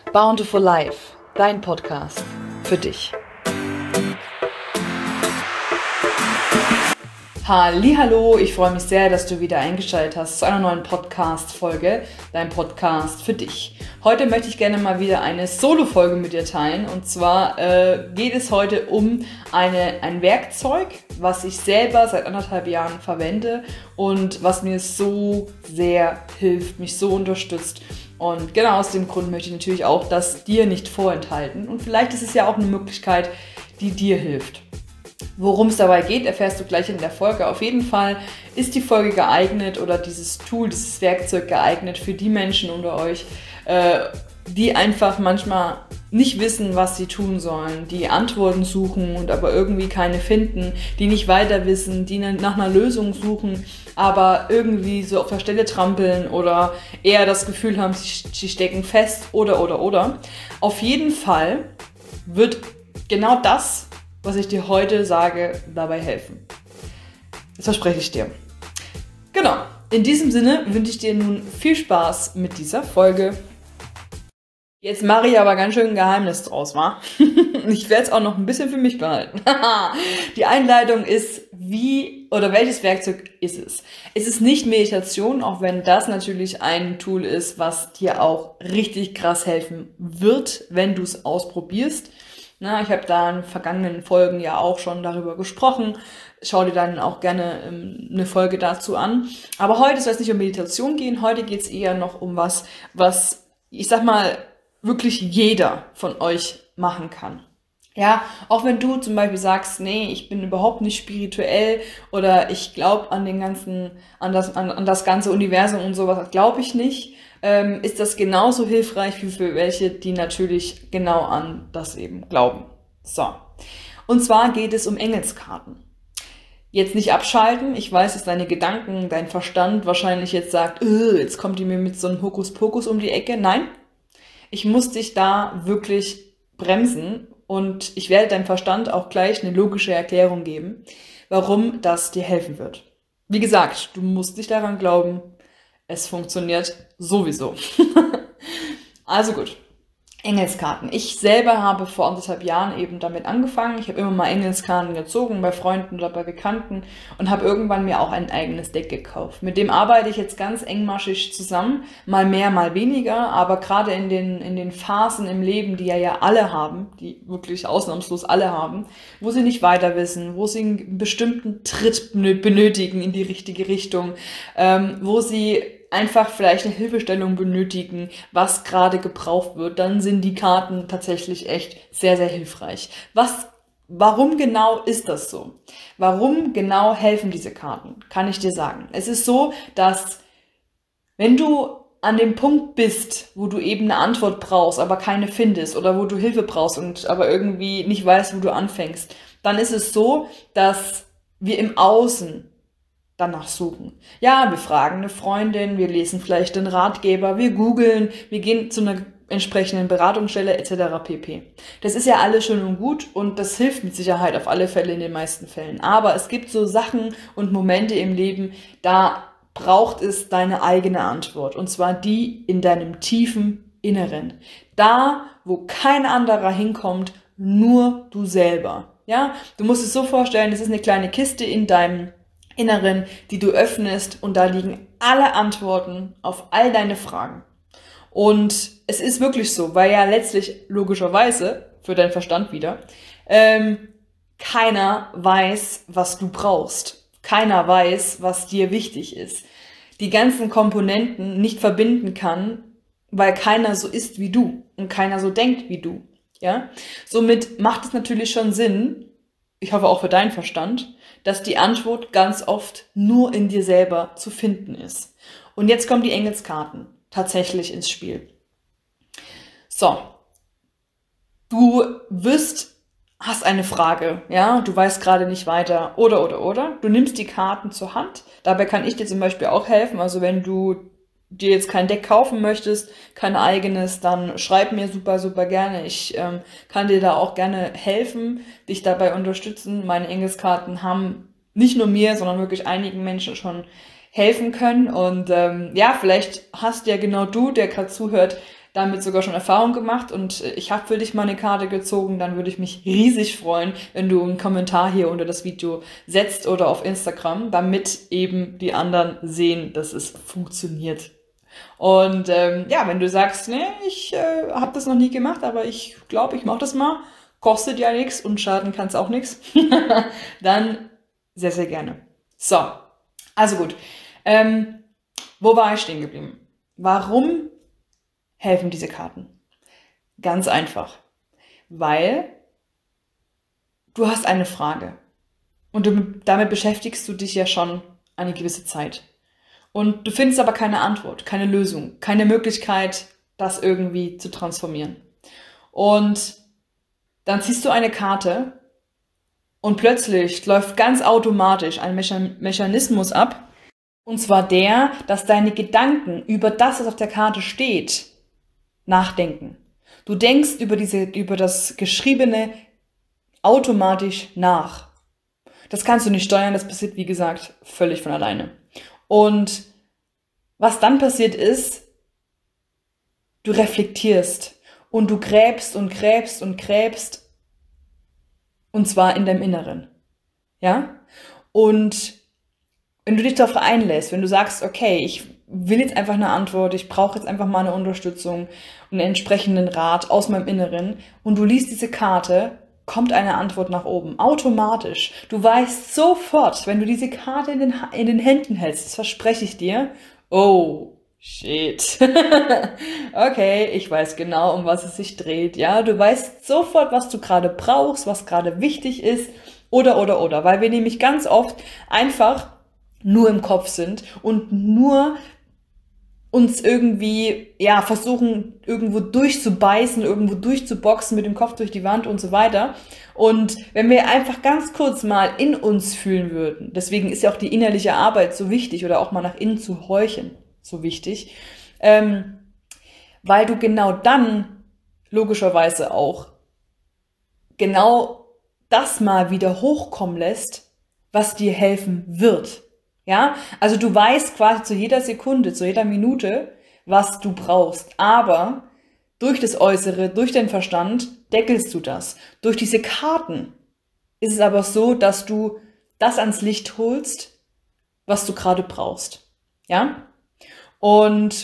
Bountiful Life, dein Podcast für dich. Hallihallo, ich freue mich sehr, dass du wieder eingeschaltet hast zu einer neuen Podcast-Folge, dein Podcast für dich. Heute möchte ich gerne mal wieder eine Solo-Folge mit dir teilen, und zwar geht es heute um ein Werkzeug, was ich selber seit 1,5 Jahren verwende und was mir so sehr hilft, mich so unterstützt. Und genau aus dem Grund möchte ich natürlich auch das dir nicht vorenthalten. Und vielleicht ist es ja auch eine Möglichkeit, die dir hilft. Worum es dabei geht, erfährst du gleich in der Folge. Auf jeden Fall ist die Folge geeignet oder dieses Tool, dieses Werkzeug geeignet für die Menschen unter euch, die einfach manchmal nicht wissen, was sie tun sollen, die Antworten suchen und aber irgendwie keine finden, die nicht weiter wissen, die nach einer Lösung suchen, aber irgendwie so auf der Stelle trampeln oder eher das Gefühl haben, sie stecken fest oder. Auf jeden Fall wird genau das, was ich dir heute sage, dabei helfen. Das verspreche ich dir. Genau, in diesem Sinne wünsche ich dir nun viel Spaß mit dieser Folge. Jetzt mache ich aber ganz schön ein Geheimnis draus, wa? Ich werde es auch noch ein bisschen für mich behalten. Die Einleitung ist, welches Werkzeug ist es? Es ist nicht Meditation, auch wenn das natürlich ein Tool ist, was dir auch richtig krass helfen wird, wenn du es ausprobierst. Ich habe da in vergangenen Folgen ja auch schon darüber gesprochen. Schau dir dann auch gerne eine Folge dazu an. Aber heute soll es nicht um Meditation gehen. Heute geht es eher noch um was ich sag mal, wirklich jeder von euch machen kann. Ja, auch wenn du zum Beispiel sagst, nee, ich bin überhaupt nicht spirituell oder ich glaube an das ganze Universum und sowas, glaube ich nicht, ist das genauso hilfreich wie für welche, die natürlich genau an das eben glauben. So. Und zwar geht es um Engelskarten. Jetzt nicht abschalten. Ich weiß, dass deine Gedanken, dein Verstand wahrscheinlich jetzt sagt, jetzt kommt die mir mit so einem Hokuspokus um die Ecke. Nein. Ich muss dich da wirklich bremsen und ich werde deinem Verstand auch gleich eine logische Erklärung geben, warum das dir helfen wird. Wie gesagt, du musst nicht daran glauben, es funktioniert sowieso. Also gut. Engelskarten. Ich selber habe vor 1,5 Jahren eben damit angefangen. Ich habe immer mal Engelskarten gezogen bei Freunden oder bei Bekannten und habe irgendwann mir auch ein eigenes Deck gekauft. Mit dem arbeite ich jetzt ganz engmaschig zusammen, mal mehr, mal weniger, aber gerade in den Phasen im Leben, die ja alle haben, die wirklich ausnahmslos alle haben, wo sie nicht weiter wissen, wo sie einen bestimmten Tritt benötigen in die richtige Richtung, wo sie einfach vielleicht eine Hilfestellung benötigen, was gerade gebraucht wird, dann sind die Karten tatsächlich echt sehr, sehr hilfreich. Warum genau ist das so? Warum genau helfen diese Karten? Kann ich dir sagen. Es ist so, dass wenn du an dem Punkt bist, wo du eben eine Antwort brauchst, aber keine findest oder wo du Hilfe brauchst und aber irgendwie nicht weißt, wo du anfängst, dann ist es so, dass wir im Außen danach suchen. Ja, wir fragen eine Freundin, wir lesen vielleicht den Ratgeber, wir googeln, wir gehen zu einer entsprechenden Beratungsstelle etc. pp. Das ist ja alles schön und gut und das hilft mit Sicherheit auf alle Fälle in den meisten Fällen. Aber es gibt so Sachen und Momente im Leben, da braucht es deine eigene Antwort. Und zwar die in deinem tiefen Inneren. Da, wo kein anderer hinkommt, nur du selber. Ja, du musst es so vorstellen, das ist eine kleine Kiste in deinem Inneren, die du öffnest und da liegen alle Antworten auf all deine Fragen. Und es ist wirklich so, weil ja letztlich logischerweise, für deinen Verstand wieder, keiner weiß, was du brauchst. Keiner weiß, was dir wichtig ist. Die ganzen Komponenten nicht verbinden kann, weil keiner so ist wie du und keiner so denkt wie du. Ja? Somit macht es natürlich schon Sinn, ich hoffe auch für deinen Verstand, dass die Antwort ganz oft nur in dir selber zu finden ist. Und jetzt kommen die Engelskarten tatsächlich ins Spiel. So, du hast eine Frage, ja, du weißt gerade nicht weiter oder. Du nimmst die Karten zur Hand. Dabei kann ich dir zum Beispiel auch helfen. Also wenn du dir jetzt kein Deck kaufen möchtest, kein eigenes, dann schreib mir super, super gerne. Ich kann dir da auch gerne helfen, dich dabei unterstützen. Meine Engelskarten haben nicht nur mir, sondern wirklich einigen Menschen schon helfen können. Und vielleicht hast ja genau du, der gerade zuhört, damit sogar schon Erfahrung gemacht und ich habe für dich mal eine Karte gezogen, dann würde ich mich riesig freuen, wenn du einen Kommentar hier unter das Video setzt oder auf Instagram, damit eben die anderen sehen, dass es funktioniert. Und ja, wenn du sagst, nee, ich habe das noch nie gemacht, aber ich glaube, ich mache das mal, kostet ja nichts und schaden kann es auch nichts, dann sehr, sehr gerne. So, also gut. Wo war ich stehen geblieben? Warum helfen diese Karten? Ganz einfach. Weil du hast eine Frage und damit beschäftigst du dich ja schon eine gewisse Zeit. Und du findest aber keine Antwort, keine Lösung, keine Möglichkeit, das irgendwie zu transformieren. Und dann ziehst du eine Karte und plötzlich läuft ganz automatisch ein Mechanismus ab. Und zwar der, dass deine Gedanken über das, was auf der Karte steht, nachdenken. Du denkst über das Geschriebene automatisch nach. Das kannst du nicht steuern, das passiert, wie gesagt, völlig von alleine. Und was dann passiert ist, du reflektierst und du gräbst und gräbst und gräbst, und zwar in deinem Inneren. Ja? Und wenn du dich darauf einlässt, wenn du sagst, okay, ich will jetzt einfach eine Antwort, ich brauche jetzt einfach mal eine Unterstützung und einen entsprechenden Rat aus meinem Inneren und du liest diese Karte, kommt eine Antwort nach oben, automatisch. Du weißt sofort, wenn du diese Karte in den Händen hältst, das verspreche ich dir, oh, shit. Okay, ich weiß genau, um was es sich dreht. Ja, du weißt sofort, was du gerade brauchst, was gerade wichtig ist oder, weil wir nämlich ganz oft einfach nur im Kopf sind und nur uns irgendwie, ja, versuchen, irgendwo durchzubeißen, irgendwo durchzuboxen mit dem Kopf durch die Wand und so weiter. Und wenn wir einfach ganz kurz mal in uns fühlen würden, deswegen ist ja auch die innerliche Arbeit so wichtig oder auch mal nach innen zu horchen so wichtig, weil du genau dann logischerweise auch genau das mal wieder hochkommen lässt, was dir helfen wird. Ja, also du weißt quasi zu jeder Sekunde, zu jeder Minute, was du brauchst. Aber durch das Äußere, durch den Verstand deckelst du das. Durch diese Karten ist es aber so, dass du das ans Licht holst, was du gerade brauchst. Ja? Und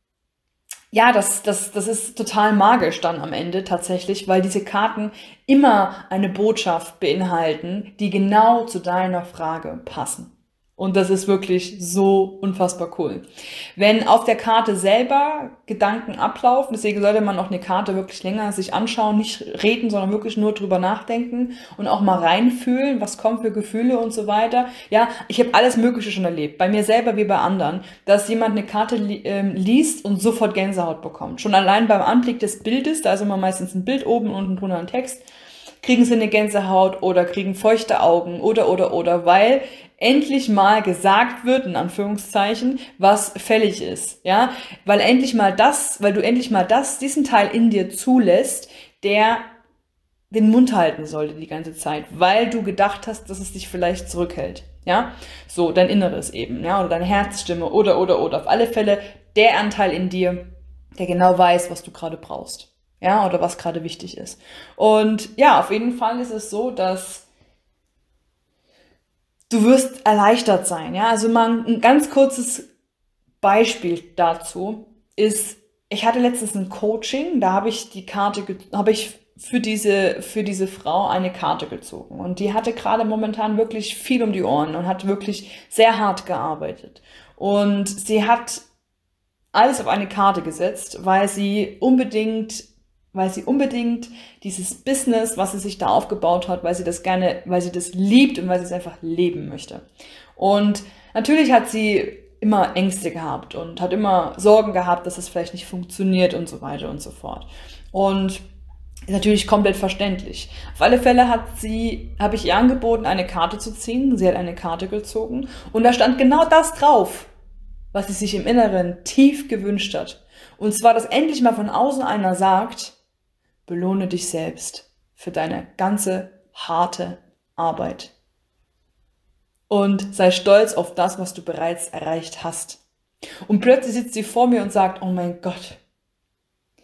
ja, das ist total magisch dann am Ende tatsächlich, weil diese Karten immer eine Botschaft beinhalten, die genau zu deiner Frage passen. Und das ist wirklich so unfassbar cool. Wenn auf der Karte selber Gedanken ablaufen, deswegen sollte man auch eine Karte wirklich länger sich anschauen, nicht reden, sondern wirklich nur drüber nachdenken und auch mal reinfühlen, was kommt für Gefühle und so weiter. Ja, ich habe alles Mögliche schon erlebt, bei mir selber wie bei anderen, dass jemand eine Karte liest und sofort Gänsehaut bekommt. Schon allein beim Anblick des Bildes, da ist immer meistens ein Bild oben und unten drunter ein Text, kriegen sie eine Gänsehaut oder kriegen feuchte Augen oder, weil endlich mal gesagt wird, in Anführungszeichen, was fällig ist, ja, weil du endlich mal diesen Teil in dir zulässt, der den Mund halten sollte die ganze Zeit, weil du gedacht hast, dass es dich vielleicht zurückhält, ja, so, dein Inneres eben, ja, oder deine Herzstimme oder, auf alle Fälle der Anteil in dir, der genau weiß, was du gerade brauchst, ja, oder was gerade wichtig ist. Und ja, auf jeden Fall ist es so, dass du wirst erleichtert sein, ja. Also mal ein ganz kurzes Beispiel dazu ist, ich hatte letztens ein Coaching, da habe ich für diese Frau eine Karte gezogen und die hatte gerade momentan wirklich viel um die Ohren und hat wirklich sehr hart gearbeitet und sie hat alles auf eine Karte gesetzt, weil sie unbedingt dieses Business, was sie sich da aufgebaut hat, weil sie das liebt und weil sie es einfach leben möchte. Und natürlich hat sie immer Ängste gehabt und hat immer Sorgen gehabt, dass es vielleicht nicht funktioniert und so weiter und so fort. Und ist natürlich komplett verständlich. Auf alle Fälle habe ich ihr angeboten, eine Karte zu ziehen. Sie hat eine Karte gezogen und da stand genau das drauf, was sie sich im Inneren tief gewünscht hat. Und zwar, dass endlich mal von außen einer sagt, belohne dich selbst für deine ganze harte Arbeit. Und sei stolz auf das, was du bereits erreicht hast. Und plötzlich sitzt sie vor mir und sagt, oh mein Gott,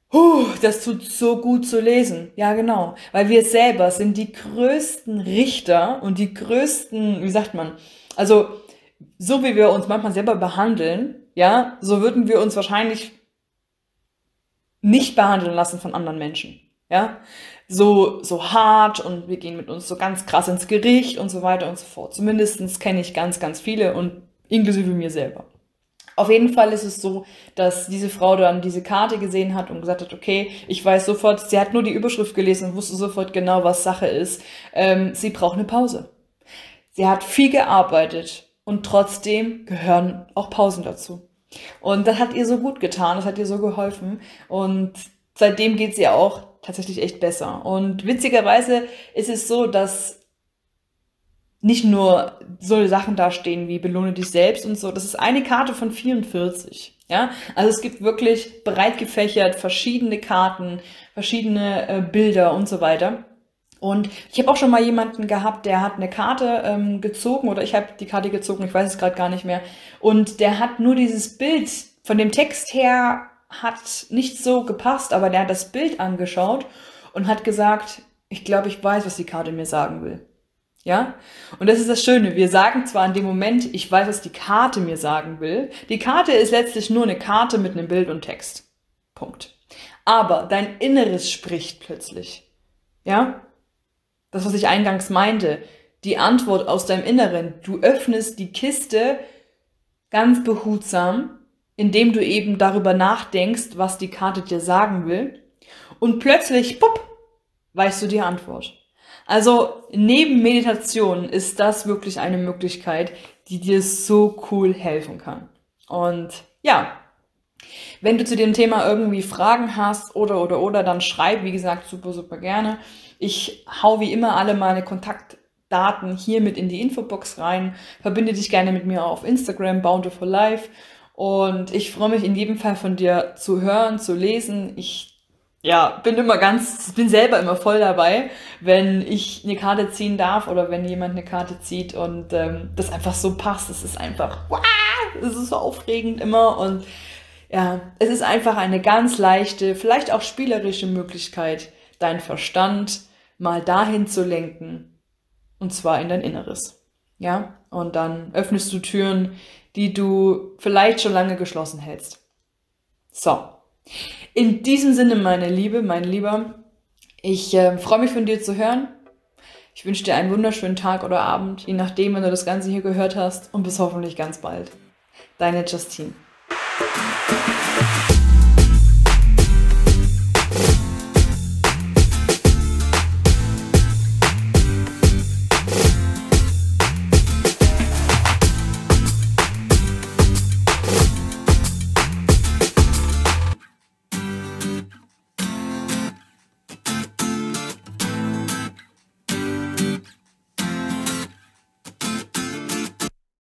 Das tut so gut zu lesen. Ja, genau. Weil wir selber sind die größten Richter und die größten, wie sagt man, also so wie wir uns manchmal selber behandeln, ja, so würden wir uns wahrscheinlich nicht behandeln lassen von anderen Menschen. Ja, so hart und wir gehen mit uns so ganz krass ins Gericht und so weiter und so fort. Zumindest kenne ich ganz, ganz viele und inklusive mir selber. Auf jeden Fall ist es so, dass diese Frau dann diese Karte gesehen hat und gesagt hat, okay, ich weiß sofort, sie hat nur die Überschrift gelesen und wusste sofort genau, was Sache ist. Sie braucht eine Pause. Sie hat viel gearbeitet und trotzdem gehören auch Pausen dazu. Und das hat ihr so gut getan, das hat ihr so geholfen und seitdem geht es ihr auch tatsächlich echt besser. Und witzigerweise ist es so, dass nicht nur so Sachen dastehen wie belohne dich selbst und so, das ist eine Karte von 44. Ja, also es gibt wirklich breit gefächert verschiedene Karten, verschiedene Bilder und so weiter. Und ich habe auch schon mal jemanden gehabt, der hat eine Karte gezogen oder ich habe die Karte gezogen, ich weiß es gerade gar nicht mehr. Und der hat nur dieses Bild von dem Text her hat nicht so gepasst, aber der hat das Bild angeschaut und hat gesagt, ich glaube, ich weiß, was die Karte mir sagen will. Ja? Und das ist das Schöne. Wir sagen zwar in dem Moment, ich weiß, was die Karte mir sagen will. Die Karte ist letztlich nur eine Karte mit einem Bild und Text. Punkt. Aber dein Inneres spricht plötzlich. Ja? Das, was ich eingangs meinte. Die Antwort aus deinem Inneren. Du öffnest die Kiste ganz behutsam, indem du eben darüber nachdenkst, was die Karte dir sagen will. Und plötzlich, pupp, weißt du die Antwort. Also neben Meditation ist das wirklich eine Möglichkeit, die dir so cool helfen kann. Und ja, wenn du zu dem Thema irgendwie Fragen hast oder, dann schreib, wie gesagt, super, super gerne. Ich hau wie immer alle meine Kontaktdaten hier mit in die Infobox rein. Verbinde dich gerne mit mir auf Instagram, Bountiful Life. Und ich freue mich in jedem Fall von dir zu hören, zu lesen. Ich bin selber immer voll dabei, wenn ich eine Karte ziehen darf oder wenn jemand eine Karte zieht und das einfach so passt. Es ist einfach, es ist so aufregend immer und ja, es ist einfach eine ganz leichte, vielleicht auch spielerische Möglichkeit, deinen Verstand mal dahin zu lenken und zwar in dein Inneres. Ja, und dann öffnest du Türen, die du vielleicht schon lange geschlossen hältst. So. In diesem Sinne, meine Liebe, mein Lieber, ich freue mich von dir zu hören. Ich wünsche dir einen wunderschönen Tag oder Abend, je nachdem, wenn du das Ganze hier gehört hast und bis hoffentlich ganz bald. Deine Justine.